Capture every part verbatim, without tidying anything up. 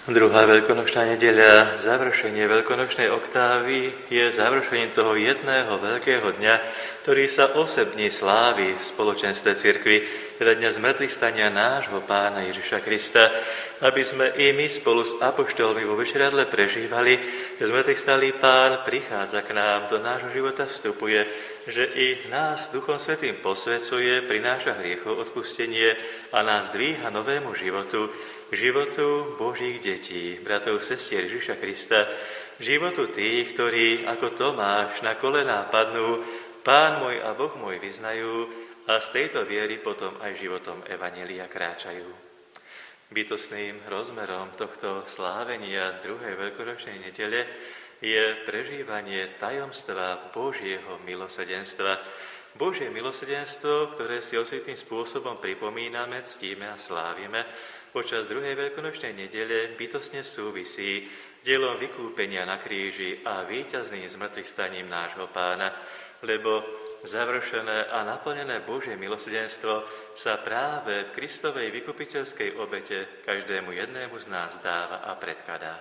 Druhá veľkonočná nedeľa, završenie veľkonočnej oktávy, je završením toho jedného veľkého dňa, ktorý sa osobne slávi v spoločenstve cirkvi, teda dňa zmrtvých stania nášho Pána Ježiša Krista, aby sme i my spolu s apoštolmi vo večeradle prežívali, že zmrtvých stalý Pán prichádza k nám, do nášho života vstupuje, že i nás Duchom Svätým posvecuje, prináša hriechov odpustenie a nás dvíha novému životu, k životu Božích detí, bratov, sestier Ježiša Krista, životu tých, ktorí ako Tomáš na kolená padnú, Pán môj a Boh môj vyznajú a z tejto viery potom aj životom evanjelia kráčajú. Bytostným rozmerom tohto slávenia druhej veľkonočnej nedele je prežívanie tajomstva Božieho milosrdenstva. Božie milosrdenstvo, ktoré si osobitým spôsobom pripomíname, ctíme a slávime, počas druhej veľkonočnej nedele bytostne súvisí dielom vykúpenia na kríži a víťazným zmrtvých staním nášho Pána, lebo završené a naplnené Božie milosrdenstvo sa práve v Kristovej vykupiteľskej obete každému jednému z nás dáva a predkladá.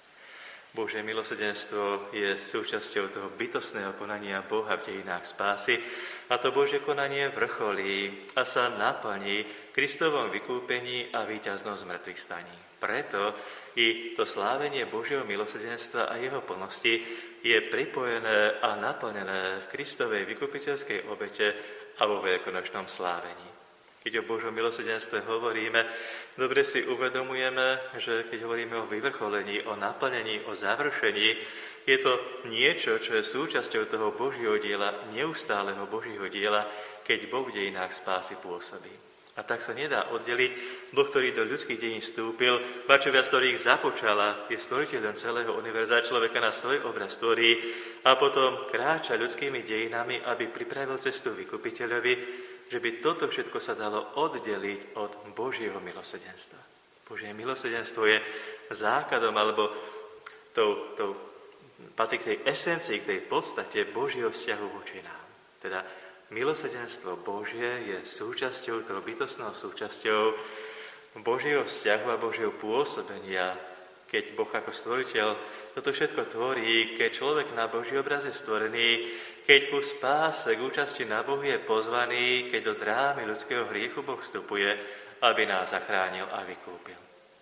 Božie milosrdenstvo je súčasťou toho bytostného konania Boha v dejinách spásy a to Božie konanie vrcholí a sa naplní Kristovom vykúpení a víťaznom zmrtvých staní. Preto i to slávenie Božieho milosrdenstva a jeho plnosti je pripojené a naplnené v Kristovej vykupiteľskej obete a vo veľkonočnom slávení. Keď o Božom milosrdenstve hovoríme, dobre si uvedomujeme, že keď hovoríme o vyvrcholení, o naplnení, o završení, je to niečo, čo je súčasťou toho Božieho diela, neustáleho Božieho diela, keď Boh v dejinách spásy pôsobí. A tak sa nedá oddeliť Boh, ktorý do ľudských dejín vstúpil, bačovia, z ktorých započala, je stvoriteľom celého univerza, človeka na svoj obraz tvorí a potom kráča ľudskými dejinami, aby pripravil cestu vykupiteľovi, že by toto všetko sa dalo oddeliť od Božieho milosrdenstva. Božie milosrdenstvo je základom, alebo tou, tou, patrí k tej esencii, k tej podstate Božieho vzťahu voči nám. Teda milosrdenstvo Božie je súčasťou, toho bytostnou súčasťou Božieho vzťahu a Božieho pôsobenia, keď Boh ako stvoriteľ toto všetko tvorí, keď človek na Boží obraz je stvorený, keď ku spáse, k účasti na Bohu je pozvaný, keď do drámy ľudského hriechu Boh vstupuje, aby nás zachránil a vykúpil.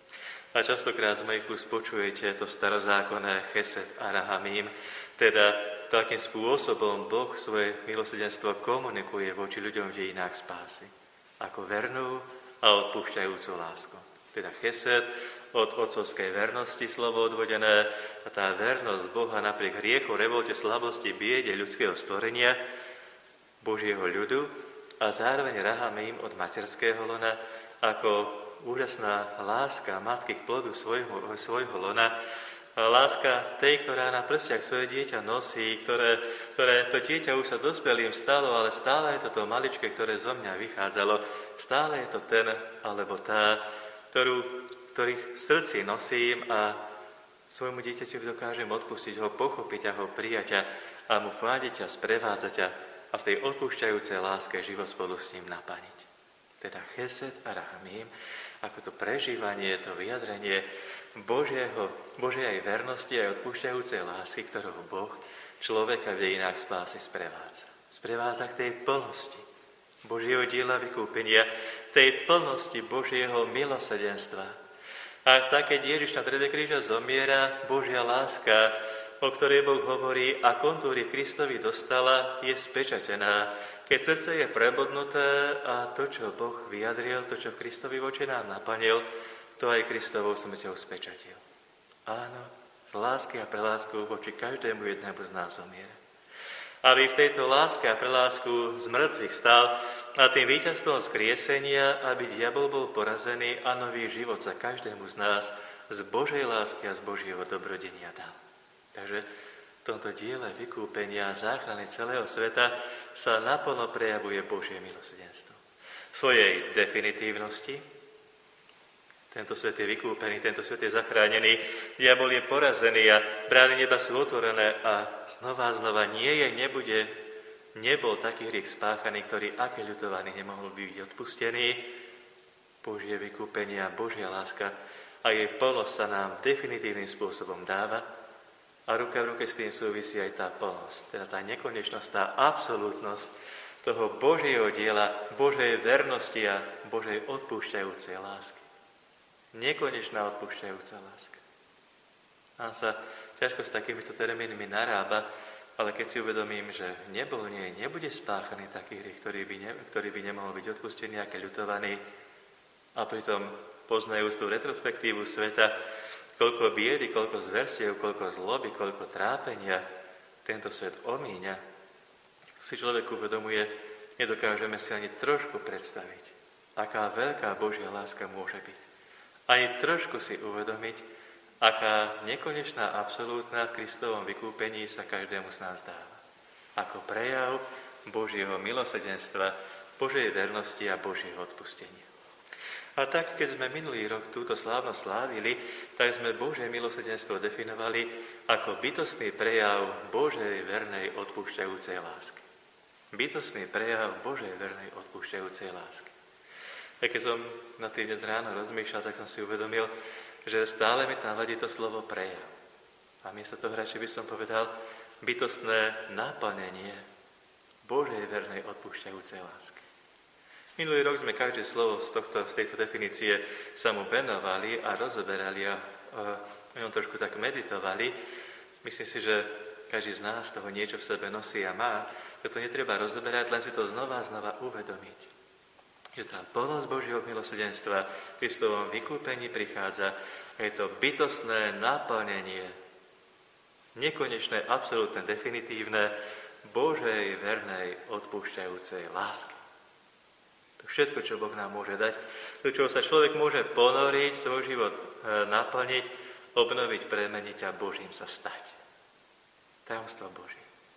A častokrát z mojich úst počujete to starozákonné chesed a rahamím, teda to, akým spôsobom Boh svoje milosrdenstvo komunikuje voči ľuďom v dejinách spásy. Ako vernú a odpúšťajúcu lásku. Teda chesed od otcovskej vernosti, slovo odvodené, a tá vernosť Boha napriek hriechu, revolte, slabosti, biede ľudského stvorenia, Božieho ľudu a zároveň rahamím od materského lona, ako úžasná láska matky k plodu svojho, svojho lona, láska tej, ktorá na prstiach svoje dieťa nosí, ktoré, ktoré to dieťa už sa dospelým stalo, ale stále je to to maličké, ktoré zo mňa vychádzalo, stále je to ten alebo tá, ktorú ktorých v srdci nosím a svojmu dieťaťu dokážem odpustiť, ho pochopiť a ho prijať a mu vládiť a sprevádzať a v tej odpúšťajúcej láske život spolu s ním naplniť. Teda chesed a rahamím, ako to prežívanie, to vyjadrenie Božieho, Božej aj vernosti, aj odpúšťajúcej lásky, ktorou Boh človeka v dejinách spásy sprevádza. Sprevádza k tej plnosti Božieho diela vykúpenia, tej plnosti Božieho milosrdenstva. A tak, keď Ježiš na dreve kríža zomiera, Božia láska, o ktorej Boh hovorí a kontúry Kristovi dostala, je spečatená. Keď srdce je prebodnuté a to, čo Boh vyjadril, to, čo v Kristovi voči nám naplnil, to aj Kristovou smrťou spečatil. Áno, z lásky a pre lásku voči každému jednému z nás zomiera. Aby v tejto láske a pre lásku z mŕtvych stal a tým víťazstvom skriesenia, aby diabol bol porazený a nový život sa každému z nás z Božej lásky a z Božieho dobrodenia dal. Takže v tomto diele vykúpenia a záchrany celého sveta sa naplno prejavuje Božie milosrdenstvo. V svojej definitívnosti tento svet je vykúpený, tento svet je zachránený, diabol je porazený a brány neba sú otvorené a znova a znova nie je, nebude, nebol taký hriech spáchaný, ktorý aké ľutovaný nemohol byť odpustený. Božie vykúpenie a Božia láska a jej plnosť sa nám definitívnym spôsobom dáva a ruka v ruke s tým súvisí aj tá plnosť, teda tá nekonečnosť, tá absolútnosť toho Božieho diela, Božej vernosti a Božej odpúšťajúcej lásky. Nekonečná odpúšťajúca láska. Nám sa ťažko s takýmito termínmi narába, ale keď si uvedomím, že nebol nie, nebude spáchaný taký hriech, ktorý by, ne, ktorý by nemohol byť odpustený, aké ľutovaný, a pritom poznajúc tú retrospektívu sveta, koľko biedy, koľko zverstiev, koľko zloby, koľko trápenia tento svet omíňa, si človek uvedomuje, nedokážeme si ani trošku predstaviť, aká veľká Božia láska môže byť. Ani trošku si uvedomiť, aká nekonečná, absolútna v Kristovom vykúpení sa každému z nás dáva. Ako prejav Božieho milosrdenstva, Božej vernosti a Božieho odpustenia. A tak, keď sme minulý rok túto slávnosť slávili, tak sme Božie milosrdenstvo definovali ako bytostný prejav Božej vernej odpúšťajúcej lásky. Bytostný prejav Božej vernej odpúšťajúcej lásky. A keď som na tým dnes ráno rozmýšľal, tak som si uvedomil, že stále mi tam vadí to slovo prejav. A miesto toho radšej by som povedal bytostné naplnenie Božej vernej odpúšťajúcej lásky. Minulý rok sme každé slovo z, tohto, z tejto definície sa mu venovali a rozoberali a o ňom trošku tak meditovali. Myslím si, že každý z nás toho niečo v sebe nosí a má, že to netreba rozoberať, len si to znova a znova uvedomiť. Že tá plnosť Božieho milosrdenstva v Kristovom vykúpení prichádza a je to bytostné naplnenie, nekonečné, absolútne, definitívne Božej vernej odpúšťajúcej lásky. To všetko, čo Boh nám môže dať, do čoho sa človek môže ponoriť, svoj život naplniť, obnoviť, premeniť a Božím sa stať. Tajomstvo Božie.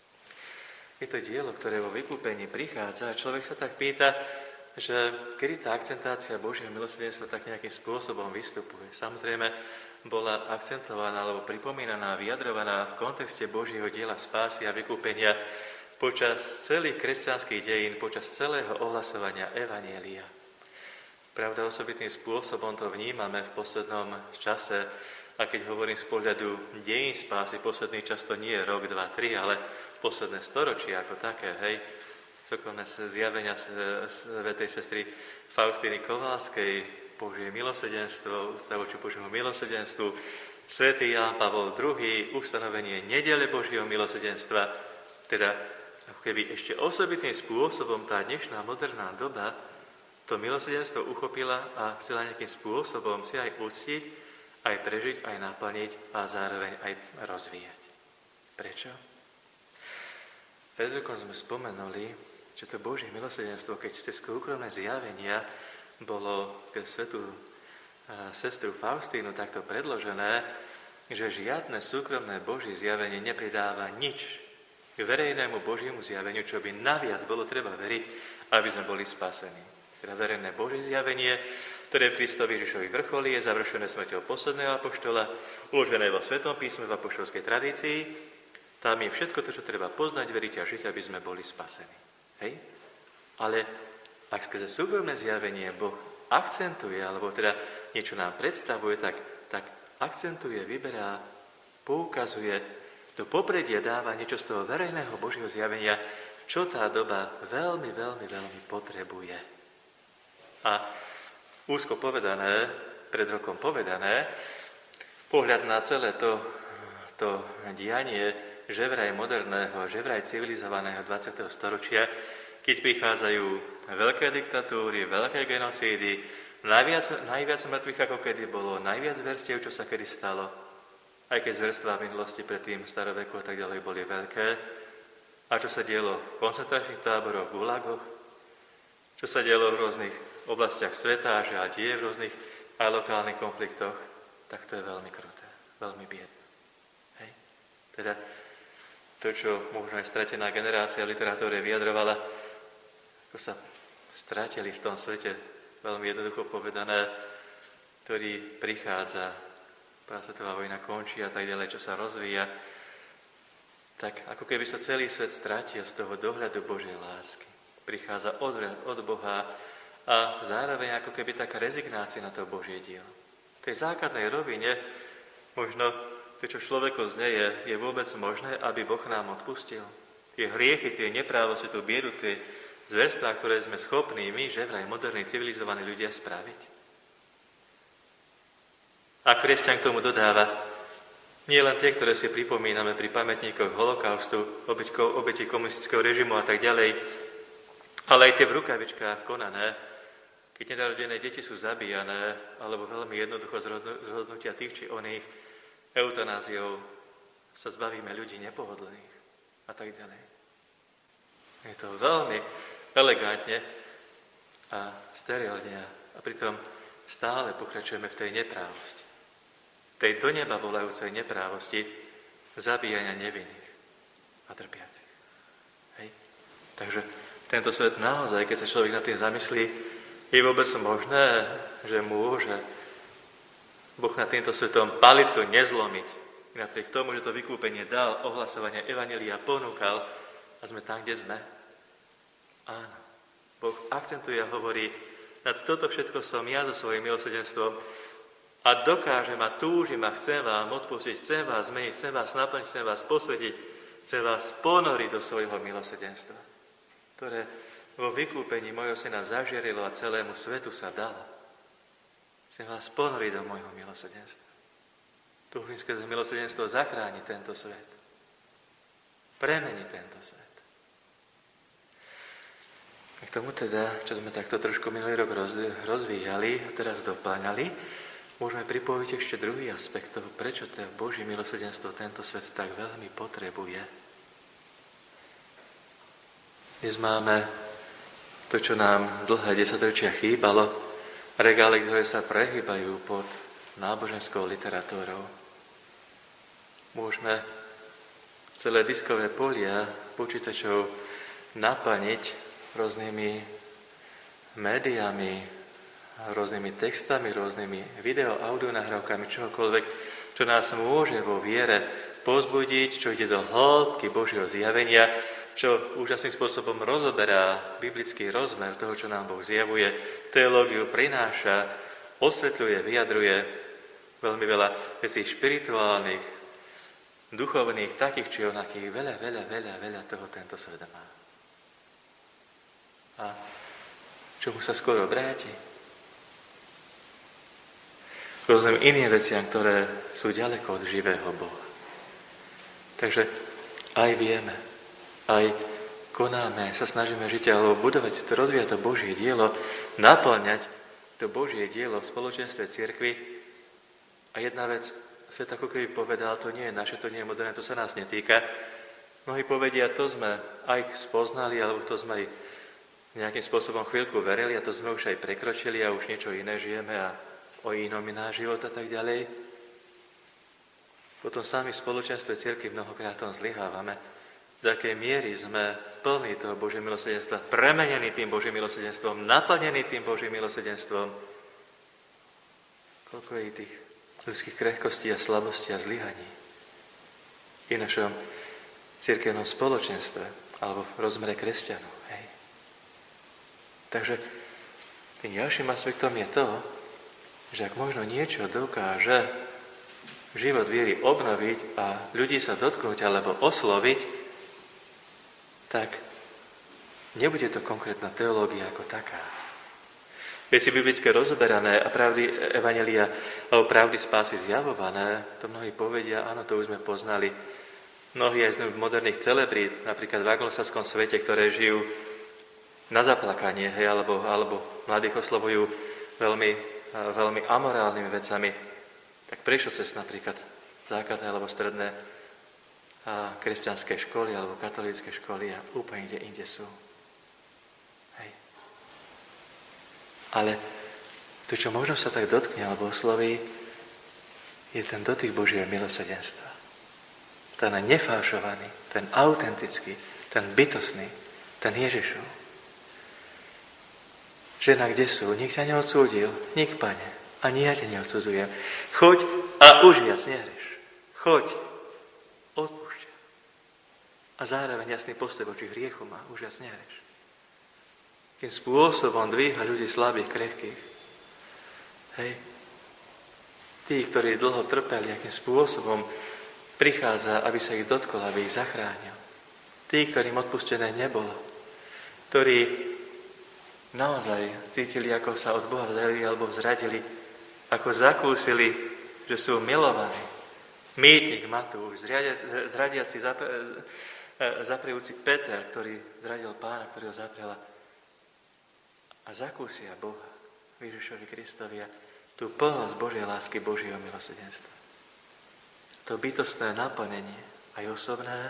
Je to dielo, ktoré vo vykúpení prichádza a človek sa tak pýta, že kedy tá akcentácia Božieho milosrdenstva tak nejakým spôsobom vystupuje. Samozrejme, bola akcentovaná alebo pripomínaná, vyjadrovaná v kontexte Božieho diela spásy a vykúpenia počas celých kresťanských dejín, počas celého ohlasovania evanjelia. Pravda, osobitným spôsobom to vnímame v poslednom čase, a keď hovorím z pohľadu dejín spásy, posledný čas to nie je rok, dva, tri, ale posledné storočie ako také, hej, súkromné zjavenia svätej sestry Faustíny Kovalskej, Božie milosrdenstvo, úcta voči Božiemu milosrdenstvu, svätý Ján Pavol druhý, ustanovenie nedele Božieho milosrdenstva, teda ako keby ešte osobitným spôsobom tá dnešná moderná doba to milosrdenstvo uchopila a chcela nejakým spôsobom si aj uctiť, aj prežiť, aj naplniť a zároveň aj rozvíjať. Prečo? Pred rokom sme spomenuli, že to Božie milosrdenstvo, keď cez súkromné zjavenia bolo cez svätú sestru Faustínu takto predložené, že žiadne súkromné Božie zjavenie nepridáva nič k verejnému Božiemu zjaveniu, čo by naviac bolo treba veriť, aby sme boli spasení. Teda verejné Božie zjavenie, ktoré v Kristovi Ježišovi vrcholí, je završené smrťou posledného apoštola, uložené vo Svetom písme v apoštolskej tradícii. Tam je všetko to, čo treba poznať, veriť a žiť, aby sme boli spasení. Hej? Ale ak skrze súkromné zjavenie Boh akcentuje, alebo teda niečo nám predstavuje, tak, tak akcentuje, vyberá, poukazuje, do popredia dáva niečo z toho verejného Božieho zjavenia, čo tá doba veľmi, veľmi, veľmi potrebuje. A úzko povedané, pred rokom povedané, pohľad na celé to, to dianie že vraj moderného, že vraj civilizovaného dvadsiateho storočia, keď prichádzajú veľké diktatúry, veľké genocídy, najviac, najviac mŕtvych ako kedy bolo, najviac zverstiev, čo sa kedy stalo, aj keď zverstvá v minulosti predtým staroveku a tak ďalej boli veľké, a čo sa dielo v koncentračných táboroch, v gulagoch, čo sa dielo v rôznych oblastiach sveta, že a deje v rôznych aj lokálnych konfliktoch, tak to je veľmi kruté, veľmi biedné. Hej? Teda to, čo možno aj stratená generácia v literatúre vyjadrovala, ako sa stratili v tom svete, veľmi jednoducho povedané, ktorý prichádza, prvá svetová vojna končí a tak ďalej, čo sa rozvíja, tak ako keby sa celý svet stratil z toho dohľadu Božej lásky. Prichádza od, od Boha a zároveň ako keby taká rezignácia na to Božie dielo. V tej základnej rovine možno to, čo človeku zneje, je vôbec možné, aby Boh nám odpustil. Tie hriechy, tie neprávosti, tú biedu, tie zverstvá, ktoré sme schopní my, že vraj moderní, civilizovaní ľudia spraviť. A kresťan k tomu dodáva, nie len tie, ktoré si pripomíname pri pamätníkoch holokaustu, obeti komunistického režimu a tak ďalej, ale aj tie v rukavičkách konané, keď nenarodené deti sú zabíjané, alebo veľmi jednoducho zhodnutia tých či oných, eutanáziou sa zbavíme ľudí nepohodlných a tak ďalej. Je to veľmi elegantne a sterilne a pritom stále pokračujeme v tej neprávosti. Tej do neba volajúcej neprávosti zabíjania nevinných a trpiacich. Hej. Takže tento svet naozaj, keď sa človek nad tým zamyslí, je vôbec možné, že môže Boh nad týmto svetom palicu nezlomiť. Napriek tomu, že to vykúpenie dal, ohlasovanie evanjelia ponúkal a sme tam, kde sme. Áno. Boh akcentuje a hovorí, nad toto všetko som ja so svojím milosrdenstvom a dokážem a túžim a chcem vám odpustiť, chcem vás zmeniť, chcem vás naplniť, chcem vás posvetiť, chcem vás ponoriť do svojho milosrdenstva, ktoré vo vykúpení mojho syna zažierilo a celému svetu sa dalo. Chcem vás ponoriť do môjho milosrdenstva. Túžim skrze milosrdenstvo zachrániť tento svet. Premeniť tento svet. A k tomu teda, čo sme takto trošku minulý rok rozvíjali a teraz dopáňali, môžeme pripojiť ešte druhý aspekt toho, prečo to Božie milosrdenstvo tento svet tak veľmi potrebuje. Dnes máme to, čo nám dlhé desaťročia chýbalo, regály, ktoré sa prehýbajú pod náboženskou literatúrou. Môžeme celé diskové polia počítačov naplniť rôznymi médiami, rôznymi textami, rôznymi video, audio nahrávkami, čohokoľvek, čo nás môže vo viere povzbudiť, čo ide do hĺbky Božieho zjavenia, čo úžasným spôsobom rozoberá biblický rozmer toho, čo nám Boh zjavuje, teológiu prináša, osvetľuje, vyjadruje veľmi veľa vecí špirituálnych, duchovných, takých či onakých, veľa, veľa, veľa, veľa toho tento svet má. A čomu sa skoro vráti? Rôznym iným veciam, ktoré sú ďaleko od živého Boha. Takže aj vieme, aj konáme, sa snažíme žiť alebo budovať, to rozvíjať to Božie dielo, naplňať to Božie dielo v spoločenstve cirkvi. A jedna vec, svet ako keby povedal, to nie je naše, to nie je moderné, to sa nás netýka. Mnohí povedia, to sme aj spoznali, alebo to sme aj nejakým spôsobom chvíľku verili a to sme už aj prekročili a už niečo iné žijeme a o inom iná život a tak ďalej. Potom sami v spoločenstve cirkvi mnohokrát tom zlyhávame. Do akej miery sme plní toho Božieho milosrdenstva, premenení tým Božím milosrdenstvom, naplnení tým Božím milosrdenstvom. Koľko je tých ľudských krehkostí a slabostí a zlyhaní v našom cirkevnom spoločenstve alebo v rozmere kresťanov. Hej. Takže tým ďalším aspektom je to, že ak možno niečo dokáže život viery obnoviť a ľudí sa dotknúť alebo osloviť, tak nebude to konkrétna teológia ako taká. Veci biblické rozoberané a pravdy evanjelia alebo pravdy spásy zjavované, to mnohí povedia, áno, to už sme poznali. Mnohí aj z moderných celebrít, napríklad v anglosaskom svete, ktoré žijú na zaplakanie, hej, alebo, alebo mladých oslovujú veľmi, veľmi amorálnymi vecami, tak prešlo cez napríklad základné alebo stredné a kresťanské školy alebo katolícke školy a úplne kde inde sú. Hej. Ale to, čo možno sa tak dotkne alebo osloví, je ten dotyk Božieho milosrdenstva. Ten nefalšovaný, ten autentický, ten bytostný, ten Ježišov. Žena, kde sú? Nik ťa neodsúdil, nik, Pane, ani ja ťa neodsudzujem. Choď a už viac nehrieš. Choď, odpúšťa. A zároveň jasný postoj voči hriechu má, už viac nehrieš. Kým spôsobom dvíha ľudí slabých, krehkých. Hej. Tí, ktorí dlho trpeli, akým spôsobom prichádza, aby sa ich dotkol, aby ich zachránil. Tí, ktorým odpustené nebolo. Ktorí naozaj cítili, ako sa od Boha vzdali alebo zradili, ako zakúsili, že sú milovaní. Mýtnik Matúš, zradiaci, zaprejúci Peter, ktorý zradil Pána, ktorý ho zaprel, a zakúsia Boha, Ježišovi Kristovi, a tú plnosť Božej lásky, Božieho milosrdenstva. To bytostné naplnenie, aj osobné,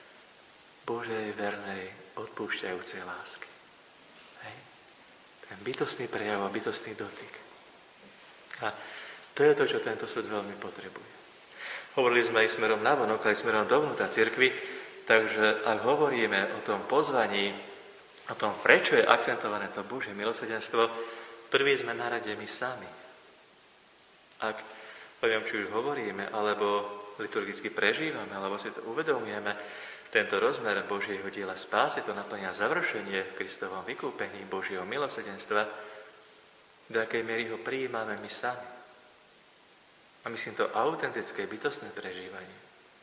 Božej vernej, odpúšťajúcej lásky. Hej. Ten bytostný prejav a bytostný dotyk. A to je to, čo tento svet veľmi potrebuje. Hovorili sme aj smerom navonok, aj smerom dovnútra cirkvi, takže ak hovoríme o tom pozvaní, o tom, prečo je akcentované to Božie milosrdenstvo, prvý sme na rade my sami. Ak, poviem, či už hovoríme, alebo liturgicky prežívame, alebo si to uvedomujeme, tento rozmer Božieho diela spásy, to naplňa završenie v Kristovom vykúpení Božieho milosrdenstva, do akej miery ho prijímame my sami. A myslím to autentické, bytostné prežívanie,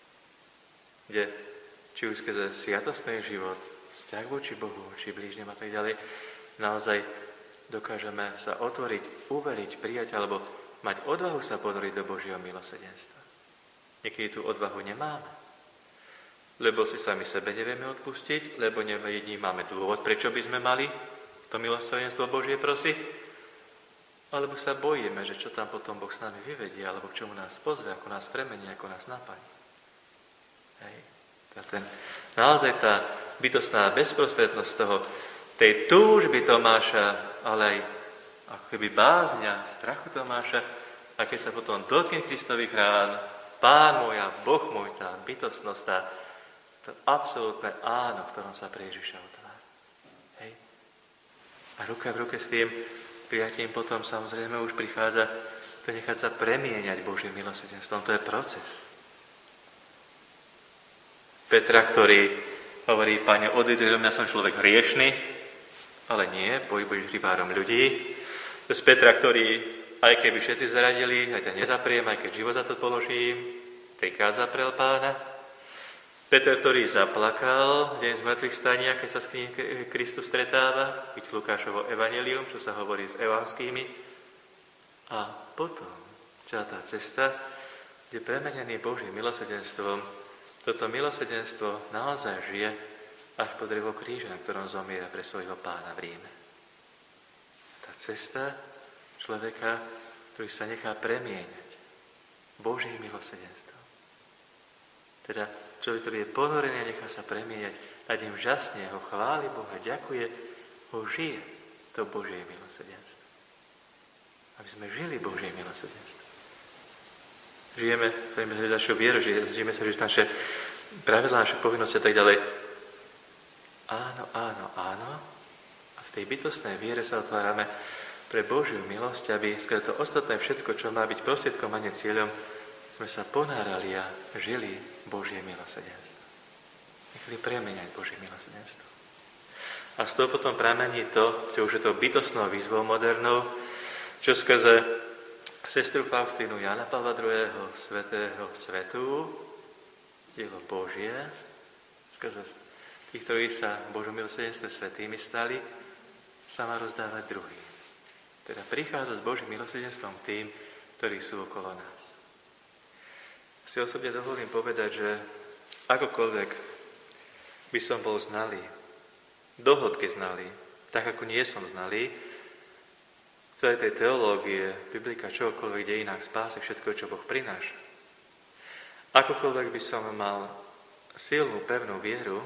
kde či už skrze sviatostný život, vzťah voči Bohu, či blížnym a tak ďalej, naozaj dokážeme sa otvoriť, uveriť, prijať, alebo mať odvahu sa ponoriť do Božieho milosrdenstva. Niekedy tú odvahu nemáme, lebo si sami sebe nevieme odpustiť, lebo nevnímame dôvod, prečo by sme mali to milosrdenstvo Božie prosiť, alebo sa bojíme, že čo tam potom Boh s nami vyvedie, alebo k čomu nás pozve, ako nás premení, ako nás napadne. Hej. Ten, naozaj tá bytostná bezprostrednosť toho, tej túžby Tomáša, ale aj ako keby bázňa, strachu Tomáša, a keď sa potom dotkne Kristových rán, Pán môj a Boh môj, tá bytostnosť, tá, to absolútne áno, v ktorom sa pre Ježiša otvára. Hej. A ruka v ruke s tým prijatím potom samozrejme už prichádza to nechať sa premieňať Božím milosrdenstvom. To je proces. Petra, ktorý hovorí: Pane, odíď do mňa, som človek hriešny, ale nie, budeš rybárom ľudí. To je Petra, ktorý, aj keby všetci zradili, aj ťa nezapriem, aj keď život za to položím, trikrát zaprel Pána. Peter, ktorý zaplakal v deň zmrtvých stania, keď sa s ním Kristus stretáva, vidíte Lukášovo evanjelium, čo sa hovorí s evanskými. A potom celá tá cesta, kde premenený Božím milosrdenstvom, toto milosrdenstvo naozaj žije až po drevo kríža, na ktorom zomiera pre svojho Pána v Ríme. Tá cesta človeka, ktorý sa nechá premieňať Božím milosrdenstvom. Teda človek, ktorý je ponorený a nechá sa premieňať, nad ním žasne, ho chváli Boha, ďakuje, ho žije to Božie milosrdenstvo. Aby sme žili Božie milosrdenstvo. Žijeme, chceme žiť našu vieru, žijeme sa žiť naše pravidlá, naše povinnosti a tak ďalej. Áno, áno, áno. A v tej bytostnej viere sa otvárame pre Božiu milosť, aby skrze to ostatné všetko, čo má byť prostriedkom a nie cieľom, sme sa ponárali a žili Božie milosrdenstvo. Nechali premeniať Božie milosrdenstvo. A z toho potom pramení to, čo už je to bytostnou výzvou modernou, čo skrze sestru Faustínu Jana Pavla druhého. Svätého Svetu, dielo Božie, skrze tých, ktorí sa v Božom milosrdenstve svätými stali, sa má rozdávať druhým. Teda prichádza s Božím milosrdenstvom tým, ktorí sú okolo nás. Si osobne dovolím povedať, že akokoľvek by som bol znalý, do hĺbky znalý, tak ako nie som znalý, celej tej teológie, biblika, čokoľvek dejinách spásy, všetko, čo Boh prináša. Akokoľvek by som mal silnú, pevnú vieru,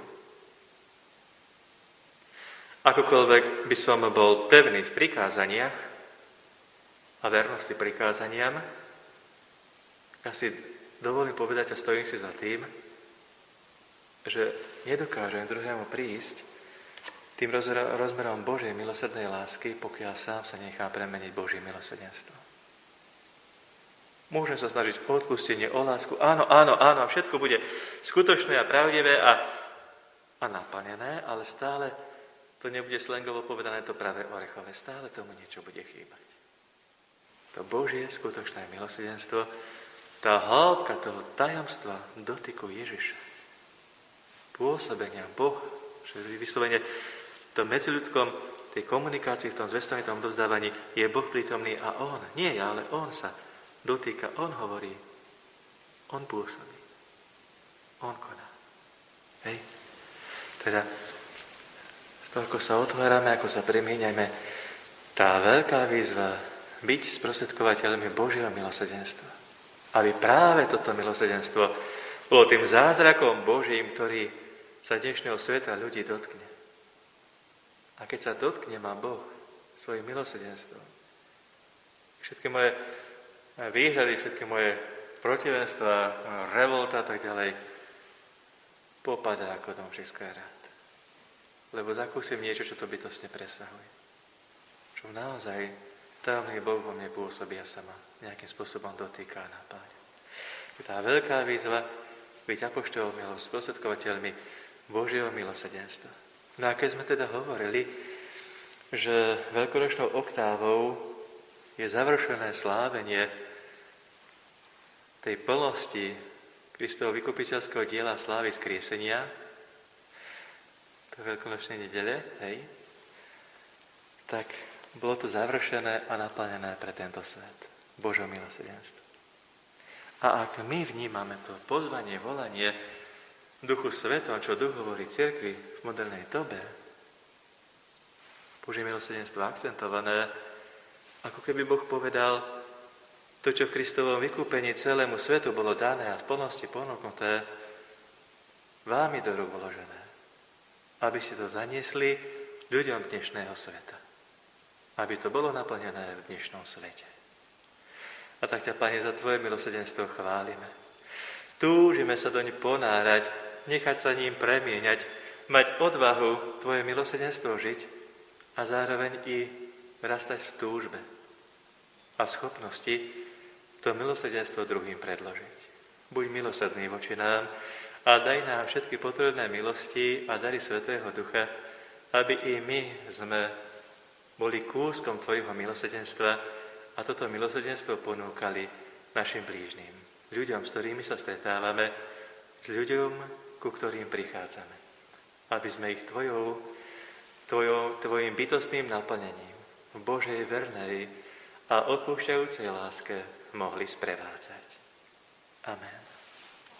akokoľvek by som bol pevný v prikázaniach a vernosti prikázaniam, ja si dovolím povedať a stojím si za tým, že nedokážem druhému prísť tým rozmerom Božej milosrdnej lásky, pokiaľ sám sa nechá premeniť Božím milosrdenstvom. Môžem sa snažiť o odpustenie, o lásku, áno, áno, áno, a všetko bude skutočné a pravdivé a, a naplnené, ale stále to nebude slangovo povedané to práve orechové. Stále tomu niečo bude chýbať. to Božie skutočné milosrdenstvo, tá hĺbka toho tajomstva dotyku Ježiša, pôsobenia Boha, že vyslovene v tom medziľudskom, tej komunikácii, v tom zvestovaní, v tom odovzdávaní je Boh prítomný a On, nie ja, ale On sa dotýka, On hovorí, On pôsobí, On koná. Hej? Teda, toľko sa otvárame, ako sa premieňajme, tá veľká výzva byť sprostredkovateľmi Božieho milosrdenstva. Aby práve toto milosrdenstvo bolo tým zázrakom Božím, ktorý sa dnešného sveta ľudí dotkne. A keď sa dotkne ma Boh svojim milosrdenstvom, všetky moje výhrady, všetky moje protivenstva, revolta a tak ďalej, popadá ako domček z karát. Lebo zakúsim niečo, čo to bytostne presahuje. Čo naozaj tajomný Boh vo mne pôsobí a sa ma nejakým spôsobom dotýka a napáľa. Je tá veľká výzva byť apoštolom, sprostredkovateľmi Božieho milosrdenstva. No a keď sme teda hovorili, že veľkonočnou oktávou je završené slávenie tej plnosti Kristovho vykupiteľského diela slávy skriesenia, to veľkonočnej nedele, hej, tak bolo to završené a naplnené pre tento svet. Božieho milosrdenstvo. A ak my vnímame to pozvanie, volanie Duchu Svetom, čo Duch hovorí cirkvi v modernej dobe, Božie milosrdenstvo akcentované, ako keby Boh povedal, to, čo v Kristovom vykúpení celému svetu bolo dané a v plnosti ponúknuté, vám je do rúk vložené, aby ste to zaniesli ľuďom dnešného sveta. Aby to bolo naplnené v dnešnom svete. A tak ťa, Pane, za Tvoje milosrdenstvo chválime. Túžime sa doň ponárať, nechať sa ním premieňať, mať odvahu Tvoje milosrdenstvo žiť a zároveň i rastať v túžbe a v schopnosti to milosrdenstvo druhým predložiť. Buď milosrdný voči nám a daj nám všetky potrebné milosti a dary Svätého Ducha, aby i my sme boli kúskom Tvojho milosrdenstva a toto milosrdenstvo ponúkali našim blížnym, ľuďom, s ktorými sa stretávame, s ľuďom, ku ktorým prichádzame. Aby sme ich Tvojou, tvojou, Tvojim bytostným naplnením v Božej vernej a odpúšťajúcej láske mohli sprevádzať. Amen.